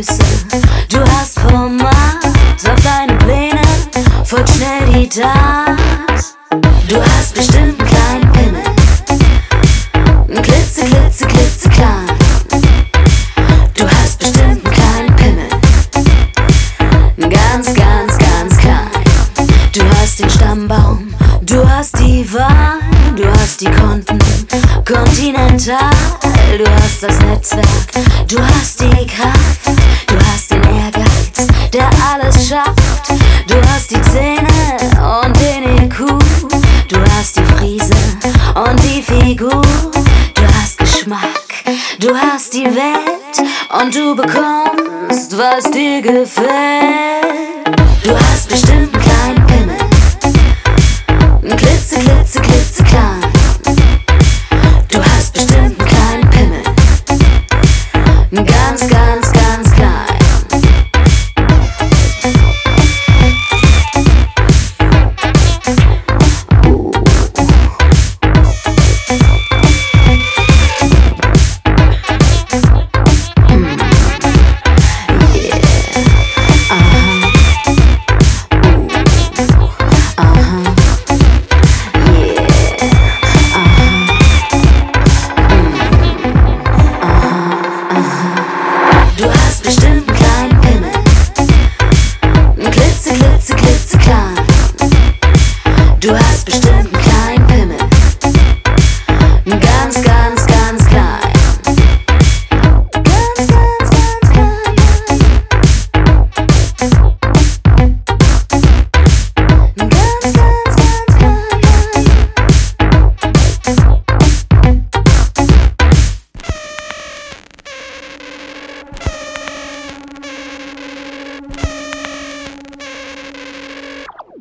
Füße. Du hast Format auf deine Pläne, folgt schnell die Tat. Du hast bestimmt einen kleinen Pimmel, klitzeklein. Du hast bestimmt einen kleinen Pimmel, ganz klein. Du hast den Stammbaum, du hast die Wahl, du hast die Konten, kontinental. Du hast das Netzwerk, du hast die Kraft, du hast den Ehrgeiz, der alles schafft. Du hast die Zähne und den IQ, du hast die Frise und die Figur. Du hast Geschmack, du hast die Welt und du bekommst, was dir gefällt. Du hast bestimmt einen kleinen Pimmel, klitzeklein. Du hast bestimmt einen kleinen Pimmel, ganz klein. Du hast bestimmt